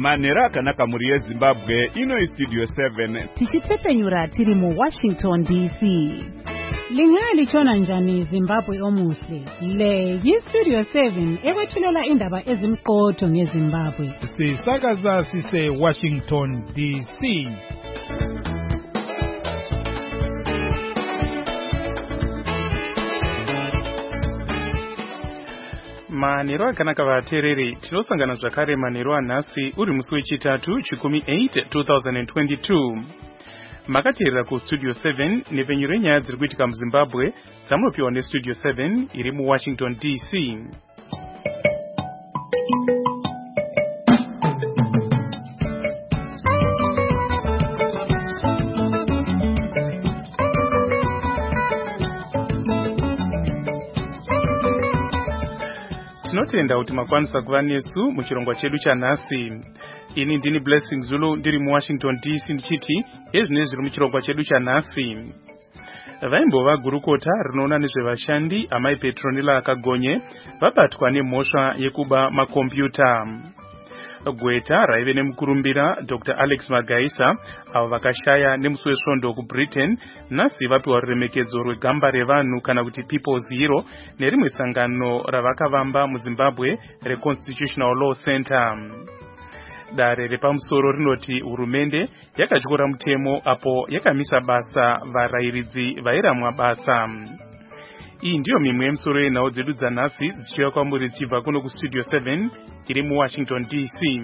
Manera akanaka muri yeZimbabwe ino Studio 7 tichitsepenyura tiri mu Washington DC. Lingaya lichona njani Zimbabwe omuhle. Le yi-Studio 7 ekwethulela indaba ezimqotho ngeZimbabwe. Sisakaza sise Washington DC. Manero akanaka vateereri, tinosangana zvakare manero anhasi uri musi wechitatu 8 2022. Makateerera ku Studio 7 nepfenyuro renyaya dziri kuitika muZimbabwe dzamunopiwa neStudio 7 iri muWashington DC. Tinotenda kuti makwanisa kuva nesu muchirongwa chedu chanhasi. Ini ndini Blessing Zulu ndiri muWashington DC ndichiti ezvinezvi zviri muchirongwa chedu chanhasi. Vaimbova gurukota rinoona nezvevashandi amai Petronella Kagonye vabatwa nemhosva yekuba makombiyuta. Gweta raive nemukurumbira Dr. Alex Magaisa avo vakashaya nemusi wesvondo kuBritain nhasi vapiwa ruremekedzo rwegamba revanhu kana kuti People's Hero nerimwe sangano ravakavamba muZimbabwe reConstitutional Law Center. Dare repamusoro rinoti hurumende yakatyora mutemo apo yakamisa basa varayiridzi vairamwa basa. Iyi ndiyo mimwe yemisoro yenhau dzedu dzanhasi dzichiuya kwamuri dzichibva kuno kuStudio 7 iri muWashington DC.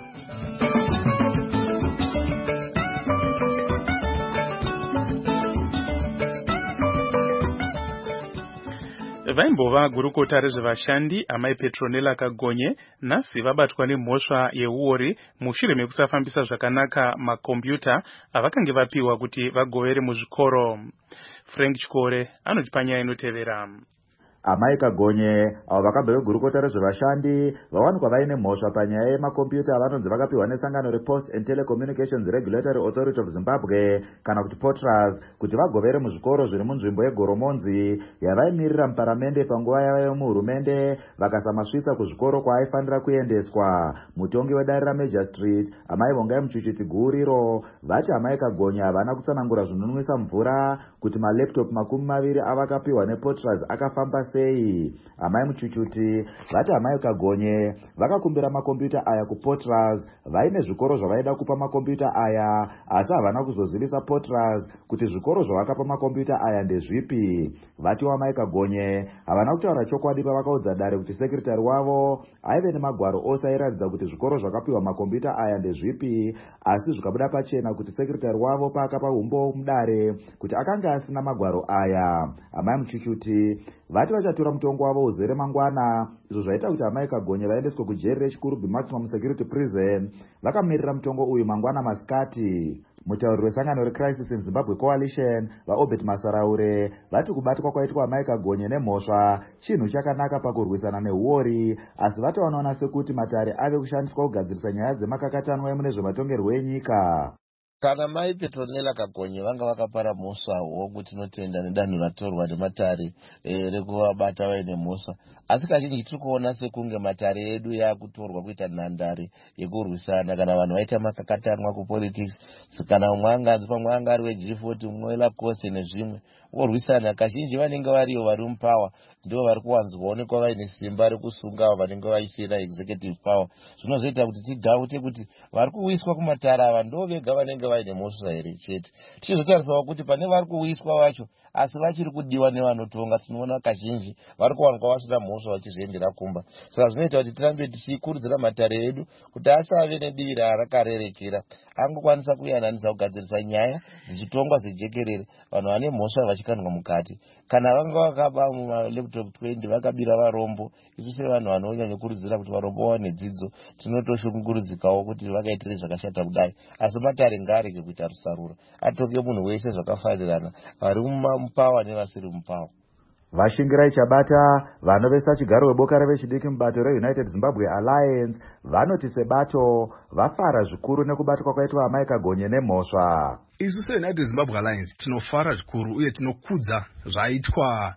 Vaimbova gurukota rezvevashandi amai Petronella Kagonye nhasi vabatwa nemhosva yeuori mushure mekusafambisa zvakanaka makombiyuta avakange vapiwa kuti vagovere muzvikoro. Frank Chikore anotipa nyaya inotevera. Amai Kagonye avo vakabva vegurukota rezvevashandi vawanikwa vaine mhosva panyaya yemakombiyuta avanonzi vakapiwa nesangano rePost and Telecommunications Regulatory Authority of Zimbabwe kana kuti POTRAZ kuti vagovere muzvikoro zviri munzvimbo yeGoromonzi yavaimirira muparamende panguva yavo yemuhurumende vakasamasvitsa kuzvikoro kwaaifanira kuendeswa. Mutongi wedare raMajor Street amai Vongai Muchuchiti Guriro vati amai Kagonye havana kutsanangura zvinonwisa mvura kuti malaptop 20 avakapiwa nePOTRAZ akafamba sei. Amai Muchuchuti vati amai Kagonye vakakumbira makombiyuta aya kuPOTRAZ vaine zvikoro zvavaida kupa makombiyuta aya asi havana kuzozivisa POTRAZ kuti zvikoro zvavakapa makombiyuta aya ndezvipi. Vati amai Kagonye havana kutaura chokwadi pavakaudza dare kuti sekretari wavo aive nemagwaro ose airatidza kuti zvikoro zvakapiwa makombiyuta aya ndezvipi, asi zvikabuda pachena kuti sekretari wavo paakapa umbo mudare kuti akanga asina magwaro aya. Amai Muchuchuti vati vachatora mutongo wavo uzere mangwana, izvo zvaita kuti amai Kagonye vaendeswe kujeri rechikurubi maximum security prison vakamirira mutongo uyu mangwana masikati. Mutauri wesangano reCrisis in Zimbabwe Coalition vaObert Masaraure vati kubatwa kwaitwa amai Kagonye nemhosva chinhu chakanaka pakurwisana neuori, asi vati vanoona sekuti matare ave kushandiswa kugadzirisa nyaya dzemakakatanwa emunezvematongerwo enyika. Kana mai Petronella Kagonye vanga vakapara mhosva wokuti tinotenda nedanho ratorwa nematare rekuvabata vaine mhosva, asi kazhinji tiri kuona sekunge matare edu yakutorwa kuita nhandare yekurwisana kana vanhu vaita makakatanwa kupolitics, kana umwe anganzi pamwe anga ari weG40 umwe weLacoste nezvimwe vorwisana. Kazhinji vanenge variyo vari mupawa ndivo vari kuwanzoonekwa vaine simba rekusunga avo vanenge vaisiyira executive power. Zvinozoita kuti tidaute kuti vari kuwiswa kumatare ava ndo vega vanenge vaine mhosva here chete, tichizotarisawo kuti pane vari kuwiswa vacho asi vachiri kudiwa nevanotonga tinoona kazhinji vari kuwanikwa vasina mhosva vachizviendera kumba. Saka zvinoita kuti tirambe tichikurudzira matare edu kuti asave nedivi rakarerekera, angokwanisa kuyananisa kugadzirisa nyaya dzichitongwa sejekerere, vanhu vane mhosva vachikandwa mukati. Kana vanga vakaba mumalaptop 20 vakabira varombo, isu sevanhu vanonyanya kurudzira kuti varombo vawane dzidzo tinotoshungurudzikawo kuti vakaitire zvakashata kudai, asi matare ngaarege kuita rusarura, atonge munhu wese zvakafanirana, vari mupawa nevasiri mupawa. Vashingirai chabata vanovesa chigaro weboka revechidiki mubato reUnited Zimbabwe Alliance vanoti sebato vafara zvikuru nekubatwa kwaitwa amai Kagonye nemhosva. Isu seUnited Zimbabwe Alliance tinofara zvikuru uye tinokudza zvaitwa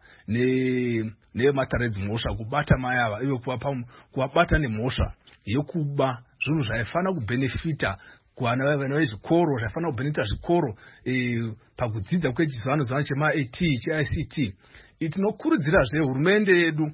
nematare dzimhosva kubata mai ava ivo kuvabata nemhosva yekuba zvinhu zvaifana kubenefita kuana vana vezvikoro, zvaifana kubenefita zvikoro pakudzidza kwechizvano-zvano chema-AT che-ICT. Tinokurudzirazve hurumende yedu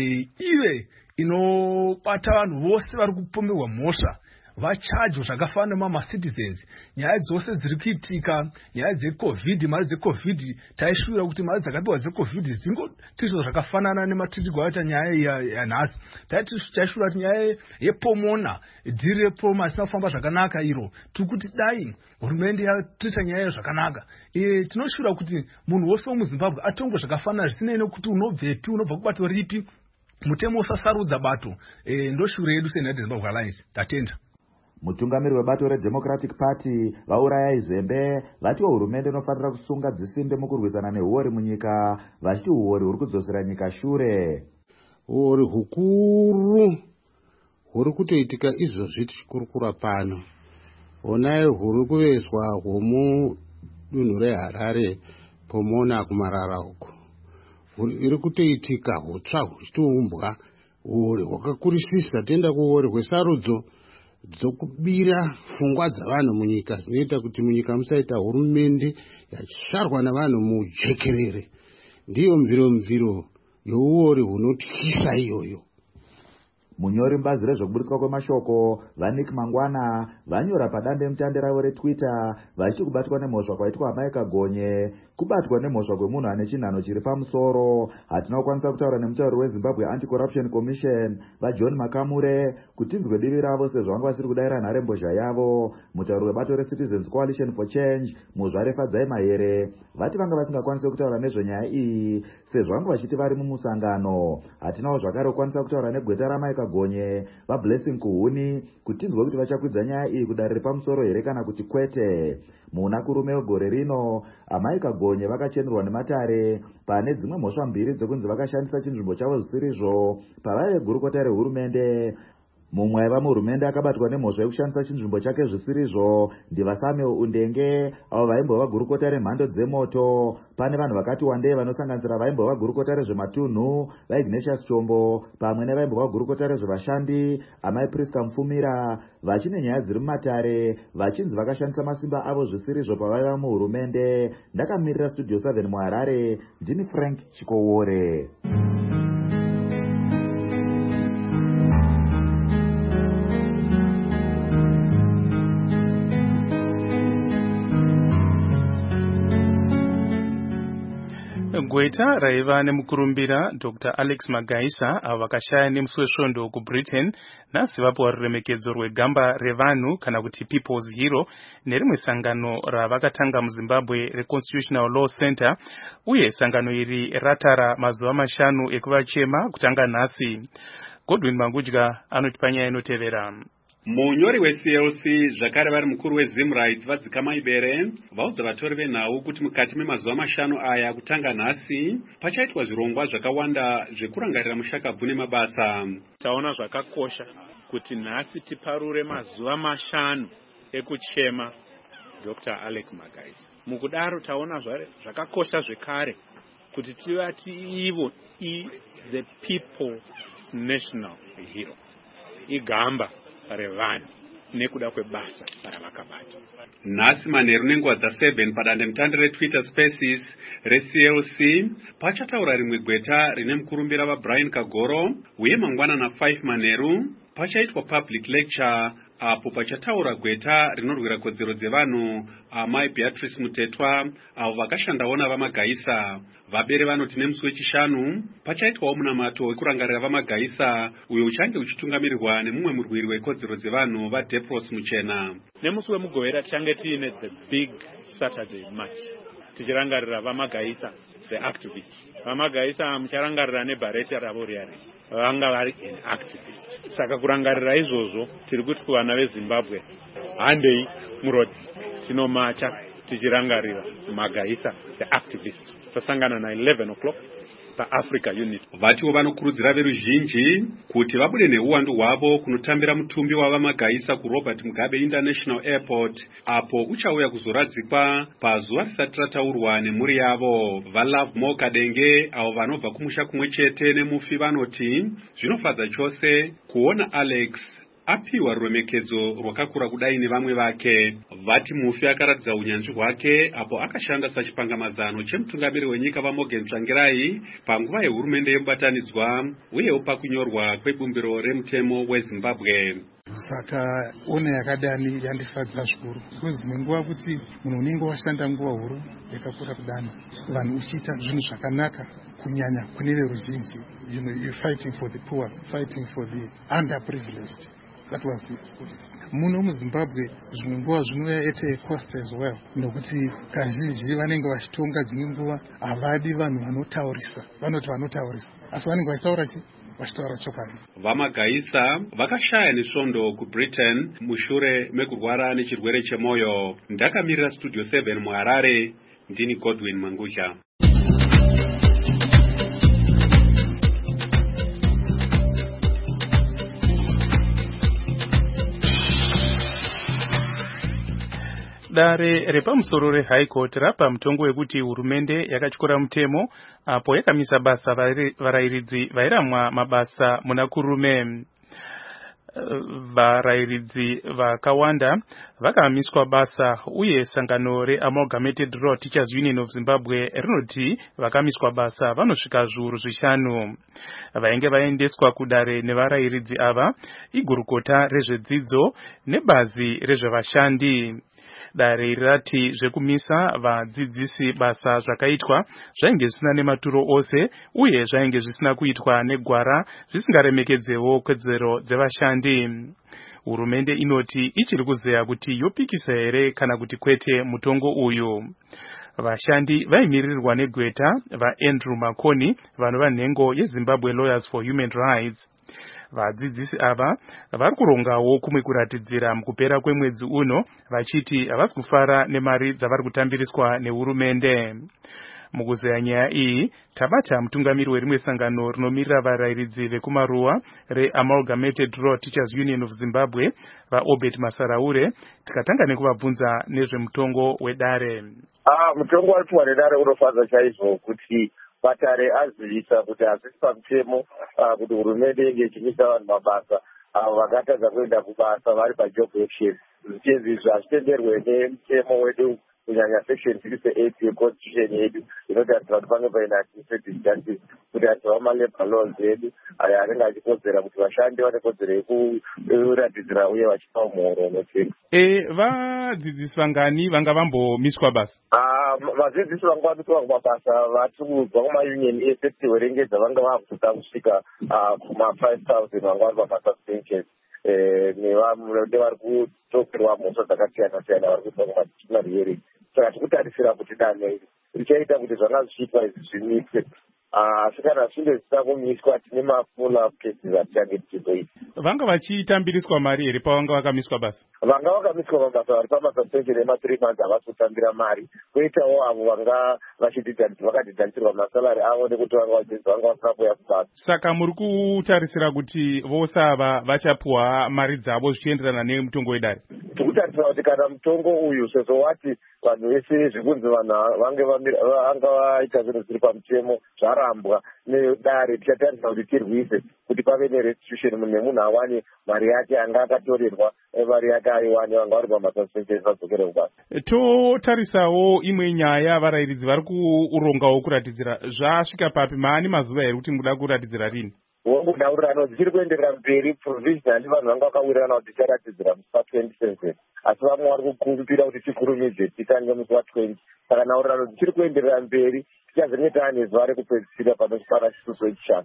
ive inobata vanhu vose vari kupomerwa mhosva, vachajwe zvakafanana nemama-citizens. Nyaya dzose dziri kuitika, nyaya dzeCovid, mari dzeCovid, taishuvira kuti mari dzakapiwa dzeCovid dzingotirizwa zvakafanana nematirirwo aita nyaya yanhasi. Taishuvira kuti nyaya yepomona, dhiri repoma risina kufamba zvakanaka iro, tiri kuti dai hurumende yatirita nyaya zvakanaka. Tinoshuvira kuti munhu wose wemuZimbabwe atongwe zvakafanana zvisinei nekuti unobvepi, unobva kubato ripi, mutemo usasarudza bato. Ndoshuviro yedu seUnited Zimbabwe Alliance. Tatenda. Mutungamiri webato reDemocratic Party vaurayai Zembe vati hurumende inofanira kusunga dzisimbe mukurwisana nehuori munyika, vachiti huori huri kudzosera nyika shure. Huori hukuru huri kutoitika izvozvi tichikurukura pano. Honai huri kuvezwa hwomudunhu reHarare Pomona kumarara uko. Iri kutoitika hutsva huchitiumbwa. Huori hwakakurisisa, tenda kuhuori hwesarudzo dzokubira pfungwa dzavanhu munyika, zvinoita kuti munyika musaita hurumende yachisvarwa navanhu mujekerere. Ndiyo mviro youori hunotyisa iyoyo. Munyori mbazi rezvekuburitswa kwemashoko vaNick Mangwana vanyora padande mutande ravo reTwitter vachiti kubatwa nemhosva kwaitwa Amai Kagonye, kubatwa nemhosva kwemunhu ane chinhano chiri pamusoro. Hatina kukwanisa kutaura nemutauri weZimbabwe Anti-Corruption Commission vaJohn Makamure kuti tinzwe divi ravo sezvo vanga vasiri kudayira nharembozha yavo. Mutauri webato reCitizens Coalition for Change Muzvare Fadzai Mahere vati vanga vasingakwanisi kutaura nezvenyaya iyi sezvo vanga vachiti vari mumusangano. Hatinawo zvakare kukwanisa kutaura negweta raMai Kagonye vaBlessing Kuhuni kuti tinzwe kuti vachakwidza nyaya iyi kudare repamusoro here kana kuti kwete. Muna kurume wegore rino Amai Kagonye vakachenerwa nematare pane dzimwe mhosva mbiri dzekunzi vakashandisa chinzvimbo chavo zvisirizvo pavaive gurukota rehurumende. Mumwe vehurumende akabatwa nemhosva yekushandisa chinzvimbo chake zvisirizvo ndivaSamuel Undenge avo vaimbova gurukota remhando dzemoto. Pane vanhu vakati wandei vanosanganisira vaimbova gurukota rezvematunhu vaIgnatius Chombo pamwe nevaimbova gurukota rezvevashandi Amai Priska Mufumira vachine nyaya dziri mumatare vachinzi vakashandisa masimba avo zvisirizvo pavaiva muhurumende. Ndakamirira Studio 7 muHarare, ndini Frank Chikowore. Gweta raiva nemukurumbira Dr. Alex Magaisa avo vakashaya nemusi wesvondo kuBritain nhasi vapiwa ruremekedzo rwegamba revanhu kana kuti People's Hero nerimwe sangano ravakatanga muZimbabwe reConstitutional Law Center, uye sangano iri ratara mazuva 5 ekuvachema kutanga nhasi. Godwin Mangudya anoti panyaya inotevera. Munyori weCLC zvakare vari mukuru weZimrights vadzikama ibere vaudza vatori venhau kuti mukati memazuva 5 aya kutanga nhasi pachaitwa zvirongwa zvakawanda zvekurangarira mushakabvu nemabasa. Taona zvakakosha kuti nhasi tiparure mazuva 5 ekuchema Dr. Alex Magaisa. Mukudaro taona zvakakosha zvekare kuti tivati ivo the People's National Hero, igamba revanhu nekuda kwebasa ravakabata. Nhasi manheru nenguva dza7 padande mutande reTwitter Spaces reCLC pachataura rimwe gweta rine mukurumbira vaBrian Kagoro, uye mangwanana 5 manheru pachaitwa public lecture apo pachataura gweta rinorwira kodzero dzevanhu Amai Beatrice Mutetwa avo vakashandawo navaMagaisa. Vabere vanoti nemusi wechishanu pachaitwawo munamato wekurangarira vaMagaisa uyo uchange uchitungamirirwa nemumwe murwiri wekodzero dzevanhu vaDepros Muchena. Nemusi wemugovera tichange tiine the big Saturday march tichirangarira vaMagaisa, the activists. VaMagaisa mucharangarira nebhareta ravo riyari vanga vari an activist. Saka kurangarira izvozvo tiri kuti kuvana veZimbabwe handei murodhi tinomacha tichirangarira Magaisa, the activist. Tasangana na 11 o'clock paAfrica Unit. Vatiwo vanokurudzira veruzhinji kuti vabude neuwandu hwavo kunotambira mutumbi wavaMagaisa kuRobert Mugabe International Airport apo uchauya kuzoradzikwa pazuva risati rataurwa nemhuri yavo. vaLove More Kadenge avo vanobva kumusha kumwe chete nemufi vanoti zvinofadza chose kuona Alex apiwa ruremekedzo rwakakura kudai nevamwe vake. Vati Mufi akaratidza unyanzvi hwake apo akashanda sachipangamazano chemutungamiri wenyika vaMorgan Tsvangirai panguva yehurumende yemubatanidzwa uyewo pakunyorwa kwebumbiro remutemo weZimbabwe. Saka ona yakadani yandifadza zvikuru because nenguva kuti munhu unenge washanda nguva huru yakakura kudani vanhu uchiita zvinhu zvakanaka kunyanya kune veruzhinji, you're fighting for the poor, fighting for the underprivileged. That was it. Muno muZimbabwe zvimwe nguva zvinouya at a cost as well, nokuti kazhinji vanenge vachitonga dzimwe nguva havadi vanhu vanotaurisa, vanoti vanotaurisa asi vanenge vachitaura chi vachitaura chokwadi. VaMagaisa vakashaya nesvondo kuBritain mushure mekurwara nechirwere chemwoyo. Ndakamirira Studio 7 muHarare, ndini Godwin Mangusha. Dare repamusoro reHigh Court rapa mutongo wekuti hurumende yakatyora mutemo apo yakamisa basa varairidzi vairamwa mabasa muna kurume. Varairidzi vakawanda vakamiswa basa uye sangano reAmalgamated Rural Teachers Union of Zimbabwe rinoti vakamiswa basa vanosvika zviuru zvishanu. Vainge vaendeswa kudare nevarairidzi ava igurukota rezvedzidzo nebazi rezvevashandi. Dare rati zvekumisa vadzidzisi basa zvakaitwa zvainge zvisina nematuro ose uye zvainge zvisina kuitwa negwara zvisingaremekedzewo kodzero dzevashandi. Hurumende inoti ichiri kuzeya kuti yopikisa here kana kuti kwete mutongo uyu. Vashandi vaimirirwa negweta vaAndrew Makoni vanova nhengo yeZimbabwe Lawyers for Human Rights. Vadzidzisi ava vari kurongawo kumwe kuratidzira mukupera kwemwedzi uno vachiti havasi kufara nemari dzavari kutambiriswa nehurumende. Mukuzeya nyaya iyi tabata mutungamiri werimwe sangano rinomirira varairidzi vekumaruwa reAmalgamated Rural Teachers Union of Zimbabwe vaObert Masaraure tikatanga nekuvabvunza nezvemutongo wedare. Mutongo waripuwa nedare unofadza chaizvo kuti Patare azivisa kuti hazvisi pamutemo kuti hurumende inge ichimisa vanhu mabasa avo vakatadza kuenda kubasa vari pajob action. Zvichezvi hazvitenderwe nemutemo wedu kunyanya section 68 yeconstitution yedu inotarisira kuti pange paina administrative justice kuti atiwa malabor laws edu ayo anenge achikodzera kuti vashandi vane kodzero yekuratidzira uye vachipa muhoro unotenga. Vadzidzisi vangani vanga vambomiswa basa? Vadzidzisi vanga vamiswa kumabasa vatikuudzwa kumaunion ese werengedza vanga vakutoda kusvika kuma-5,000 vanga vari pamasuspension nevari kutokerwa mhosva dzakasiyana siyana vari kuitwa kumadisciplinary hearing. Saka tikutarisira kuti danho iri richaita kuti zvanga zvichiitwa izvi zvimiswe. Asi kana zvinge zvisina kumiswa tine ma-follow-up cases atichange tichizoita. Vanga vachitambiriswa mari here pavanga vakamiswa basa? Vanga vakamiswa mabasa vari pamasuspension ema3 months havasi kutambira mari. Koitawo avo vanga vakadhidhanisirwa masalari avo nekuti vanga vasina kuuya kubasa. Saka muri kutarisira kuti vose ava vachapuwa mari dzavo zvichienderana nemutongo wedare? Tikutarisira kuti kana mutongo uyu sezvo wati vanhu vese zvikunzi vanhu vanga vaita zvinhu zviri pamutemo zvarambwa nedare, tichatarisa kuti tirwise kuti pave nerestitution nemunhu awane mari yake anga akatorerwa mari yake aiwane vanga vari pamasuspension vadzokere kubasa. Totarisawo imwe nyaya varairidzi vari kurongawo kuratidzira zvasvika papi? Maani mazuva here kuti muda kuratidzira rini? Wongodaurirano dzichiri kuenderera mberi provisionally vanhu vanga vakawirirana kuti ticharatidzira musi wa27 asi vamwe vari kukumbira kuti tikurumidze titange musi wa20. Saka nhaurirano dzichiri kuenderera mberi tichazenge taane zuva rekupedzisira panosvika chituso chishanu.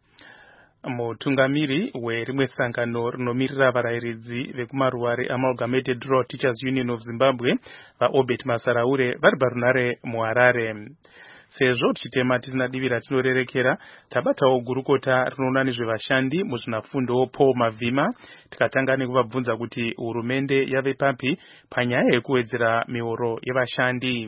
Mutungamiri werimwe sangano rinomirira varairidzi vekumaruwa reAmalgamated Rural Teachers Union of Zimbabwe vaObert Masaraure vari parunare muHarare. Sezvo tichitema tisina divi ratinorerekera, tabatawo gurukota rinoona nezvevashandi muzvinafundo Paul Mavhima tikatanga nekuvabvunza kuti hurumende yave papi panyaya yekuwedzera mihoro yevashandi.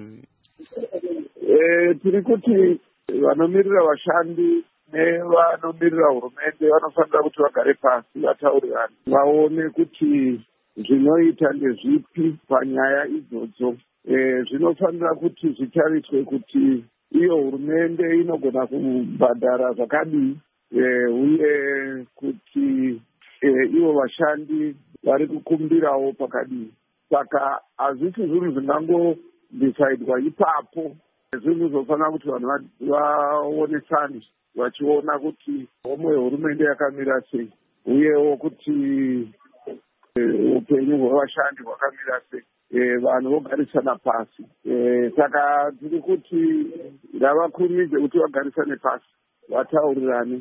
Tiri kuti vanomirira vashandi nevanomirira hurumende vanofanira kuti vagare pasi vataurirane vaone kuti zvinoita ndezvipi panyaya idzodzo. Zvinofanira kuti zvitariswe kuti iyo hurumende inogona kubhadhara zvakadii uye kuti ivo vashandi vari kukumbirawo pakadii. Saka hazvisi zvinhu zvingangodhisaidwa ipapo, zvinhu zvofanira kuti vanhu vaonesane vachiona kuti homwe hurumende yakamira sei, uyewo kuti upenyu hwevashandi hwakamira sei, vanhu vogarisana pasi. Saka tiri kuti ngavakurumidze kuti vagarisane pasi, vataurirane,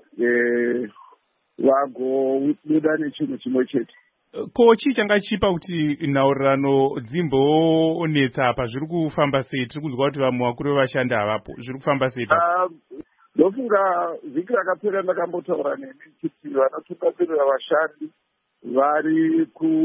vagobuda nechinhu chimwe chete. Ko chii changa chipa kuti nhaurirano dzimbonetsa apa? Zviri kufamba sei? Tiri kunzwa kuti vamwe vakuru vevashandi havapo. Zviri kufamba sei? Ndofunga vhiki rakapera ndakambotaura nemi kuti vanotungamirira vashandi vari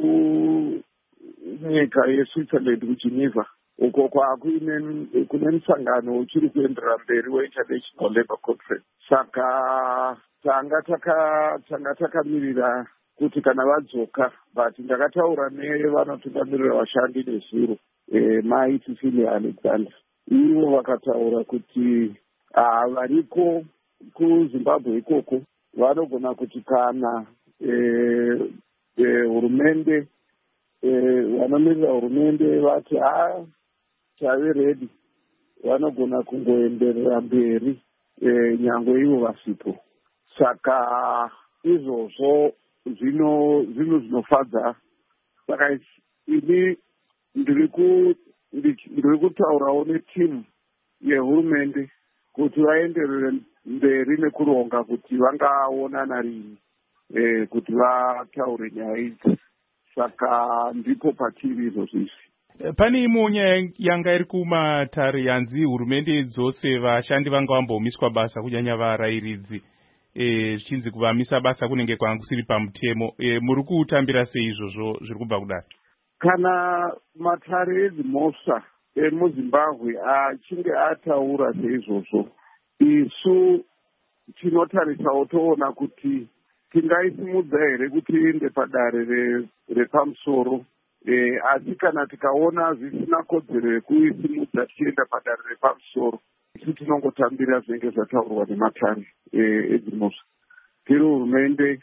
kunyika yeSwitzerland kuGeneva, uko kune musangano uchiri kuenderera mberi weInternational Labour Conference. Saka tanga takamirira kuti kana vadzoka, but ndakataura nevanotungamirira vashandi nezuro, mai Cecilia Alexander. Ivo vakataura kuti variko kuZimbabwe ikoko vanogona kuti kana hurumende, vanomirira hurumende vati tave redi, vanogona kungoenderera mberi nyangwe ivo vasipo. Saka izvozvo zvinhu zvinofadza. Saka ini ndiri kutaurawo netimu yehurumende kuti vaenderere mberi nekuronga kuti vangaonana rini kuti vataure nyaya idzi. Saka ndipo patiri izvozvizvi. Pane imwe nyaya yanga iri kumatare yanzi hurumende dzose vashandi vanga vambomiswa basa, kunyanya varayiridzi, zvichinzi kuvamisa basa kunenge kwanga kusiri pamutemo. Muri kutambira sei izvozvo zviri kubva kudaro? Kana matare edzimhosva emuZimbabwe achinge ataura seizvozvo, isu tinotarisawo toona kuti tingaisimudza here kuti iende padare repamusoro, asi kana tikaona zvisina kodzero yekuisimudza tichienda padare repamusoro, isu tinongotambira zvinenge zvataurwa nematare edzimhosva. Tiri hurumende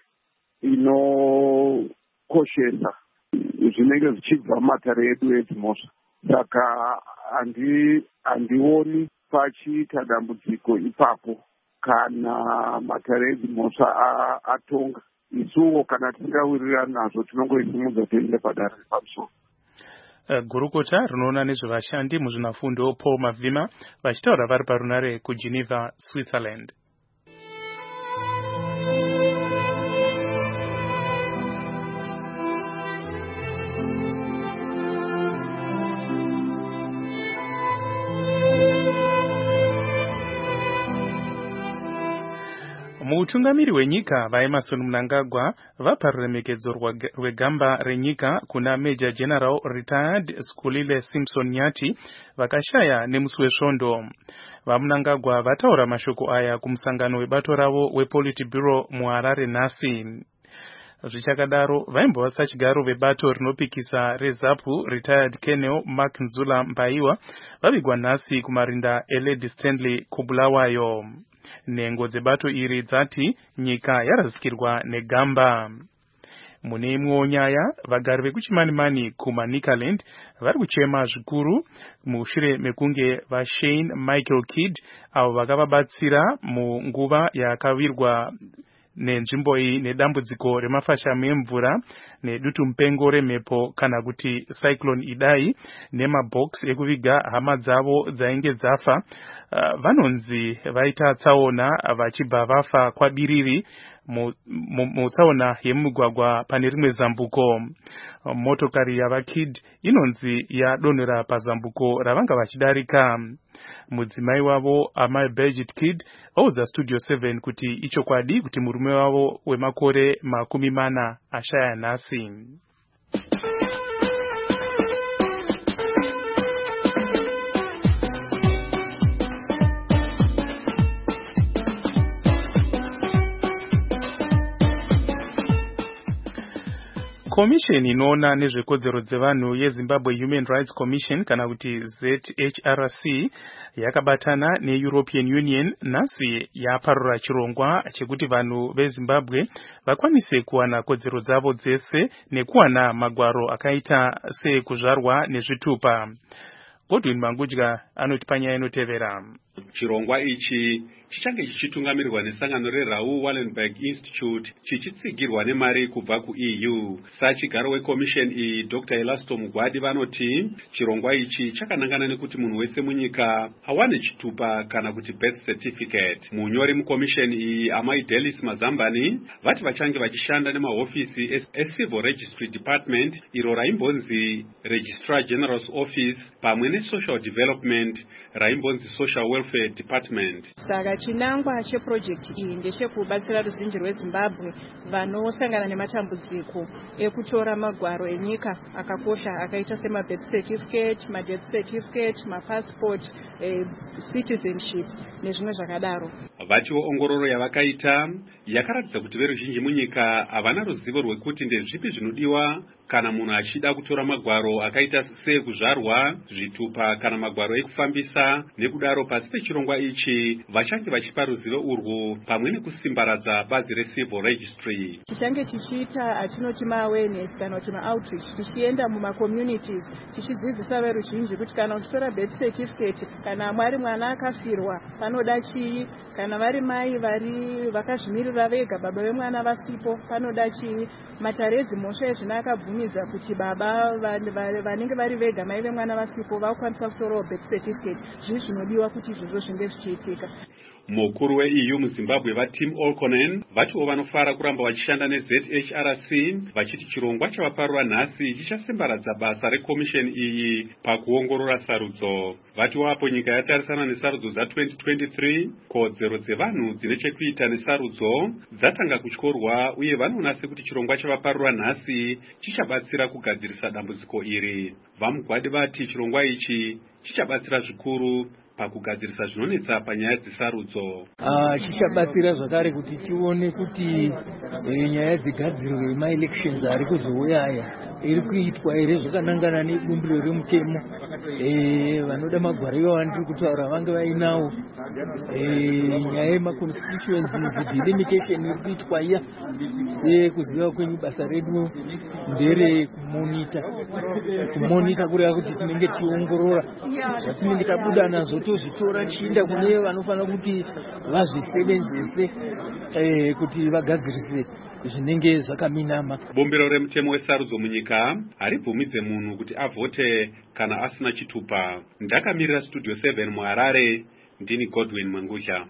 inokoshesa zvinenge zvichibva mumatare edu edzimhosva. Saka handioni pachiita dambudziko ipapo kana matare edzimhosva atonga. Isuwo kana tisingawirirani nazvo tinongoisimudza tiende padare repamusoro. Gurukota rinoona nezvevashandi muzvinafundo Paul Mavhima vachitaura vari parunare kuGeneva, Switzerland. Mutungamiri wenyika vaEmmerson Mnangagwa vapa ruremekedzo rwegamba renyika kuna Major General Retired Skulile Simpson Nyati vakashaya nemusi wesvondo. VaMnangagwa vataura mashoko aya kumusangano webato ravo wePolitburo muHarare nhasi. Zvichakadaro vaimbovasa chigaro vebato rinopikisa reZAPU Retired Colonel Mark Nzula Mbaiwa vavigwa nhasi kumarinda eLady Stanley Kubulawayo. Nhengo dzebato iri dzati nyika yarazikirwa negamba. Mune imwewo nyaya, vagari vekuchimanimani kumaNicaland vari kuchema zvikuru mushure mekunge vaShane Michael Kidd avo vakavabatsira munguva yakawirwa nenzvimbo iyi nedambudziko remafashamu emvura nedutu mupengo remhepo kana kuti cyclone Idai nemabox ekuviga hama dzavo dzainge dzafa, vanonzi vaita tsaona vachibva vafa kwabiriri mutsaona yemugwagwa pane rimwe zambuko. Motokari yavaKidd inonzi yadonhera pazambuko ravanga vachidarika. Mudzimai wavo amai Birgit Kidd audza Studio 7 kuti ichokwadi kuti murume wavo wemakore 40 ashaya nhasi. Commission inoona nezvekodzero dzevanhu yeZimbabwe Human Rights Commission kana kuti ZHRC yakabatana neEuropean Union nhasi yaparura chirongwa chekuti vanhu veZimbabwe vakwanise kuwana kodzero dzavo dzese nekuwana magwaro akaita sekuzvarwa nezvitupa. Godwin Mangudya anoti panyaya inotevera. Chirongwa ichi chichange chichitungamirirwa nesangano reRaoul Wallenberg Institute chichitsigirwa nemari kubva kuEU. Sachigaro wekomisheni iyi Dr. Elasto Mugwadi vanoti chirongwa ichi chakanangana nekuti munhu wese munyika awane chitupa kana kuti birth certificate. Munyori mukomisheni iyi Amai Delis Mazambani vati vachange vachishanda nemahofisi eCivil Registry Department iro raimbonzi Registrar General's Office pamwe neSocial Development raimbonzi Social Welfare Department. Saka chinangwa cheproject iyi ndechekubatsira ruzhinji rweZimbabwe vanosangana nematambudziko ekutora magwaro enyika akakosha akaita semabirth certificate, madeath certificate, mapassport, citizenship nezvimwe zvakadaro. Vatiwo ongororo yavakaita yakaratidza kuti veruzhinji munyika havana ruzivo rwekuti ndezvipi zvinodiwa kana munhu achida kutora magwaro akaita sekuzvarwa, zvitupa kana magwaro ekufambisa. Nekudaro pasi pechirongwa ichi vachange vachipa ruzivo urwu pamwe nekusimbaradza bazi reCivil Registry. Tichange tichiita atinoti maawareness kana kuti maoutreach tichienda mumacommunities tichidzidzisa veruzhinji kuti kana uchitora birth certificate kana mwari mwana akafirwa panoda chii, kana vari mai vakazvimirira vega baba vemwana vasipo panoda chii, matare edzimhosva ezvinakabvumidza kuti baba vanenge vari vega mai vemwana vasipo vakwanisa kutorawo birth certificate. Zvizvi zvinodiwa kuti izvozvo zvinge zvichiitika. Mukuru weEU muZimbabwe vaTim Olkonen vatiwo vanofara kuramba vachishanda neZHRC vachiti chirongwa chavaparura nhasi chichasimbaradza basa rekomisheni iyi pakuongorora sarudzo. Vatiwo apo nyika yatarisana nesarudzo za2023 kodzero dzevanhu dzine chekuita nesarudzo dzatanga kutyorwa uye vanoona sekuti chirongwa chavaparura nhasi chichabatsira kugadzirisa dambudziko iri. Vamugwadi vati chirongwa ichi chichabatsira zvikuru pakugadzirisa zvinonetsa panyaya dzesarudzo. Chichabatsira zvakare kuti tione kuti nyaya dzigadzirwe maelections ari kuzouya aya iri kuitwa ere zvakanangana nebumbiro remutemo. Vanoda magwaro iwawo ndiri kutaura vange vainawo. Nyaya yemaconstituencies delimitation iri kuitwa iya sekuziva kwenyu basa redu ndere kumonita kureva kuti tinenge tiongorora zvatinenge tabuda nazvo tozvitora tichienda kune vanofanira kuti vazvisevenzese kuti vagadzirise zvinenge zvakaminama. Bumbiro remutemo wesarudzo munyika haribvumidze munhu kuti avhote kana asina chitupa. Ndakamirira Studio 7 muHarare, ndini Godwin Mangudya.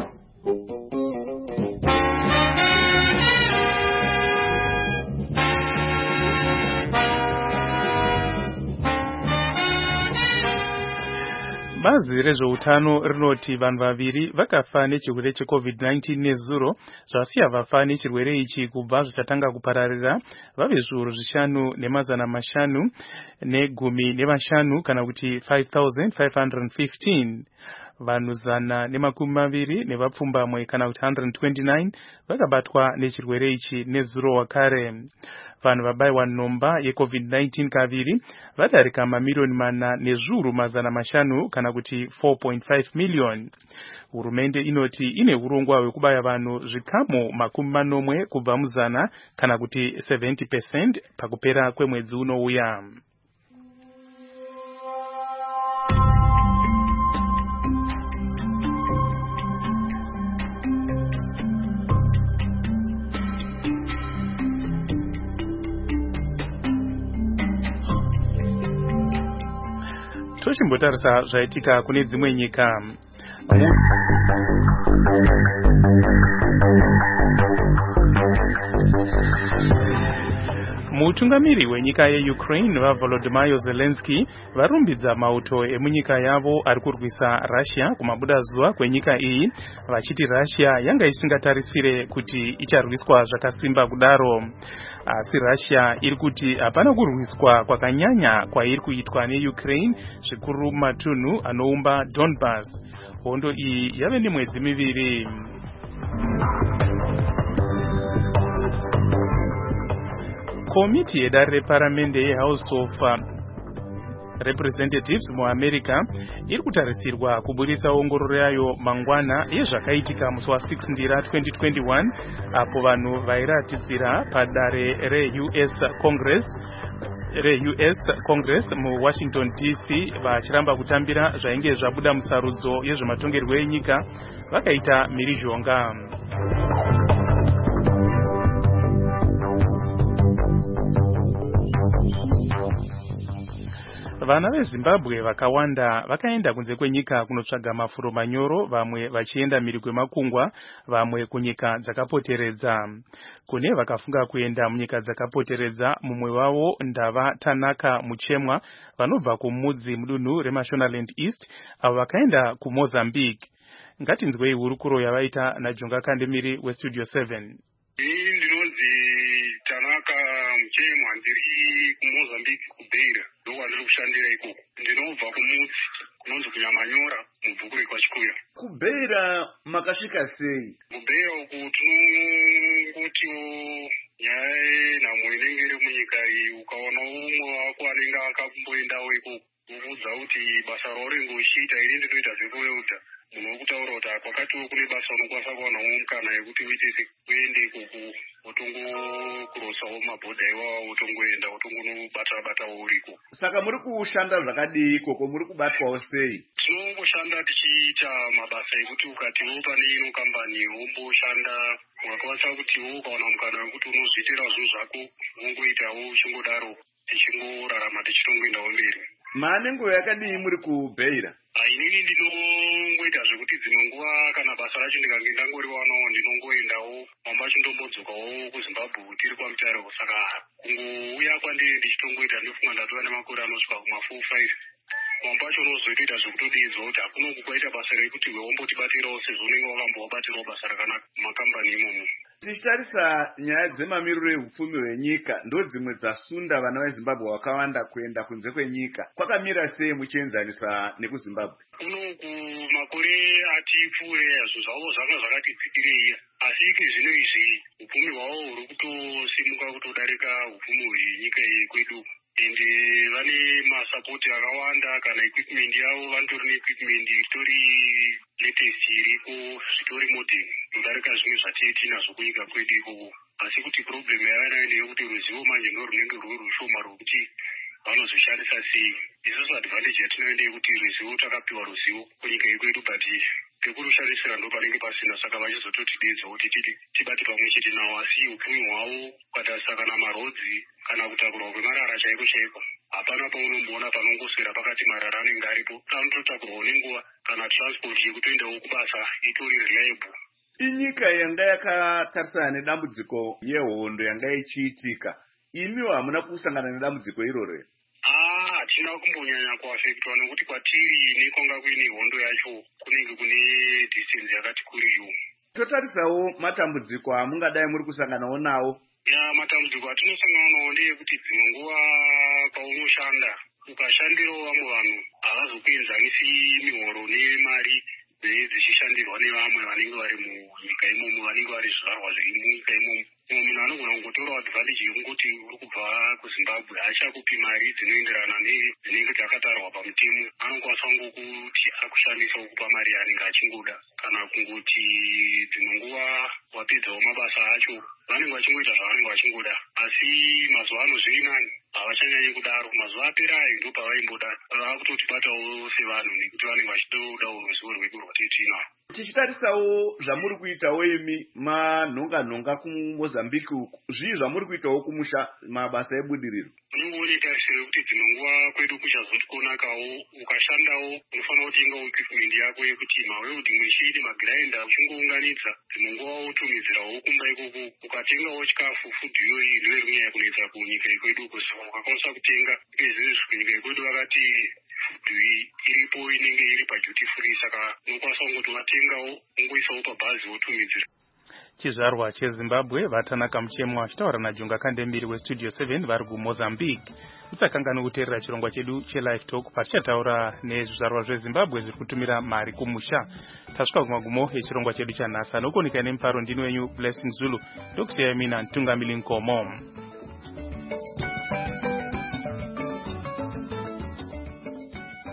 Bazi rezveutano rinoti vanhu vaviri vakafa nechirwere cheCovid-19 nezuro zvasiya vafa nechirwere ichi kubva zvichatanga kupararira vave zviuru 5,515 kana kuti 5,515. Vanhu 120 nevapfumbamwe kana kuti 129 vakabatwa nechirwere ichi nezuro wakare. Vanhu vabayiwa nhomba yeCovid-19 kaviri vadarika mamiliyoni 4 nezviuru 500 kana kuti 4.5 million. Hurumende inoti ine urongwa hwekubaya vanhu zvikamu 40 kubva muzana kana kuti 70% pakupera kwemwedzi unouya. Tochimbotarisa zvaitika kune dzimwe nyika. Mutungamiri wenyika yeUkraine vaVolodymyr Zelensky varumbidza mauto emunyika yavo ari kurwisa Russia kumabuda zuva kwenyika iyi vachiti Russia yanga isingatarisire kuti icharwiswa zvakasimba kudaro. Asi Russia iri kuti hapana kurwiswa kwakanyanya kwairi kuitwa neUkraine zvikuru matunhu anoumba Donbas. Hondo iyi yave nemwedzi miviri. komiti yedare reparamende yehouse of representatives muAmerica iri kutarisirwa kuburitsa ongororo yayo mangwana yezvakaitika musi wa6 ndira 2021 apo vanhu vairatidzira padare reUS Congress muWashington DC vachiramba kutambira zvainge zvabuda musarudzo yezvematongerwo enyika vakaita mhirizhonga. Vana veZimbabwe vakawanda vakaenda kunze kwenyika kunotsvaga mafuro manyoro, vamwe vachienda mhiri kwemakungwa, vamwe kunyika dzakapoteredza. Kune vakafunga kuenda munyika dzakapoteredza, mumwe wavo ndava Tanaka Muchemwa vanobva kumudzi mudunhu reMashonaland East, avo vakaenda kuMozambique. Ngatinzwei hurukuro yavaita naJonga Kandemiri weStudio 7. Tanaka Muchemwa ndiri kuMozambique kuBeira ndokwa kushandira ikoko. Ndinobva kumudzi kunonzi kuNyamanyora mubvukure kwaChikuya. kuBeira makasvika sei? kuBeira uku tinongotiwo nyaya nhamo inenge iri munyika iyi, ukaona umwe wako anenge akamboendawo ikoko kuudza kuti basa rauringe uchiita ini ndinoita zvekuweudha, munhu wokutaura kuti kwakatiwo kune basa unokwanisa kuwanawo mukana yekuti uite uende ikoko wotongokurosawo mabhodha iwawo wotongoenda wotongonobata uriko. Saka muri kushanda zvakadii ikoko, muri kubatwawo sei? Tinongoshanda tichiita mabasa ekuti ukatiwo pane ino kambani womboshanda wakakwanisa kutiwo ukaona mukana wekuti unozviitira zvinhu zvako wongoitawo uchingodaro tichingorarama tichitongoendawo mberi. Maane nguva yakadii muri kuBeira? Inini ndinongoita zvekuti dzimwe nguva kana basa racho ndikange ndangoriwanawo ndinongoendawo mamba chindombodzokawo kuZimbabwe tiri kwamutare. Saka kungouya kwandiri ndichitongoita ndofunga ndatova nemakore anosvika kuma4-5 mamba pacho unozoita zvekutodidzwa kuti hakuna kukwaita basa rekuti wombotibatirawo sezvo unenge wakambowabatirawo basa rakanaka mumakambani imomo. Tichitarisa nyaya dzemamiriro ehupfumi hwenyika ndodzimwe dzasunda vana veZimbabwe vakawanda kuenda kunze kwenyika. Kwakamira sei muchienzanisa nekuZimbabwe? Kunoku makore ati pfuure zvinhu zvavo zvanga zvakati tsikirei, asi zvino izvi hupfumi hwavo huri kutosimuka kutodarika hupfumi hwenyika iyi kwedu. Ende vane masapoti akawanda, kana equipment yavo vanotori neequipment itori latest iriko, zvitori modern kudarika zvimwe zvatinazvo kunyika kwedu ikoko. Asi kuti problem yavanayo ndeyekuti ruzivo manje ndo runenge ruri rushoma rwokuti vanozoshandisa sei. Isusu advantage yatinoenda yekuti ruzivo takapiwa ruzivo kunyika ikwedu, but pekurushandisira ndo panenge pasina. Saka vachizototidedza kuti tibate pamwe chete nawo, asi upfumi hwavo ukatarisa kana marodzi kana kutakurwa kwemarara chaiko chaiko hapana paunomboona panongoswera pakati marara anenge aripo. Anototakurwawo nenguva kana transport yekutoendawo kubasa itori reliable. Inyika yanga yakatarisana nedambudziko yehondo yanga ichiitika, imiwo hamuna kusangana nedambudziko iroro? Hatina kumbonyanya kuafektwa nekuti kwatiri nekwanga kuine hondo yacho kunenge kune distance yakati kuriyo. Totarisawo matambudziko amungadai muri kusanganawo nawo. Matambudziko atinosangana nawo ndeyekuti dzimwe nguva paunoshanda ukashandirawo vamwe vanhu havazokuenzanisi mihoro nemari dzichishandirwa nevamwe vanenge vari munyika imomo, vanenge vari zvizvarwa zviri munyika imomo. Mumwe munhu anogona kungotorawo advantage yekungoti uri kubva kuZimbabwe hachakupi mari dzinoenderana nedzinenge dzakatarwa pamutemo. Anokwanisa ngokuti akushandisa kukupa mari yaanenge achingoda, kana kungoti dzimwe nguva wapedzawo mabasa acho vanenge vachingoita zvavanenge vachingoda. Asi mazuva ano zviri nani, havachanyanyi kudaro. Mazuva apera ayo ndo pavaimboda, vakutotibatawo sevanhu nekuti vanenge vachitodawo ruzivo rwedu rwatitinao. Tichitarisawo zvamuri kuitawo imi manhonga kuMozambique uku, zvii zvamuri kuitawo kumusha mabasa ebudiriro? Unongoone tarisiro yekuti dzimwe nguva kwedu kuchazoti konakawo, ukashandawo unofanira kutengawo equipment yako yekuti mawelding machine, magrinder uchingounganidza. Dzimwe nguva wotumidzirawo kumba ikoko, ukatengawo chikafu, food iyoyi ndiyo irinyanya kunetsa kunyika ikwedu uko. Saka ukakwanisa kutenga izvezvi kunyika ikwedu vakati iripo inenge iri paduty free, saka unokwanisa kungoti watengawo ungoisawo pabhazi wotumidzira. Chizvarwa cheZimbabwe vaTanaka Muchemwa achitaura naJonga Kandemiri weStudio 7 vari kuMozambique. Musakangani kuteerera chirongwa chedu cheLive Talk patichataura nezvizvarwa zveZimbabwe zviri kutumira mari kumusha. Tasvika kumagumo echirongwa chedu chanhasi. Anokuonekai nemuparo ndini wenyu Blessing Zulu, ndokusiyai mina Ntungamili Nkomo.